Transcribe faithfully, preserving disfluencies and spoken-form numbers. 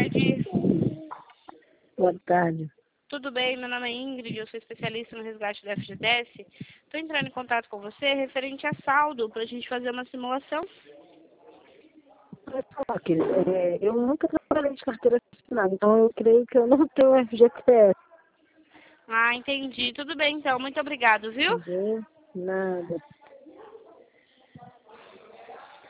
tarde. Boa tarde. Tudo bem? Meu nome é Ingrid, eu sou especialista no resgate da F G T S. Estou entrando em contato com você referente a saldo, para a gente fazer uma simulação. Olha só, querido, é, eu nunca trabalhei de carteira assinada, então eu creio que eu não tenho F G T S. Ah, entendi. Tudo bem, então. Muito obrigado, viu? Entendeu? Nada.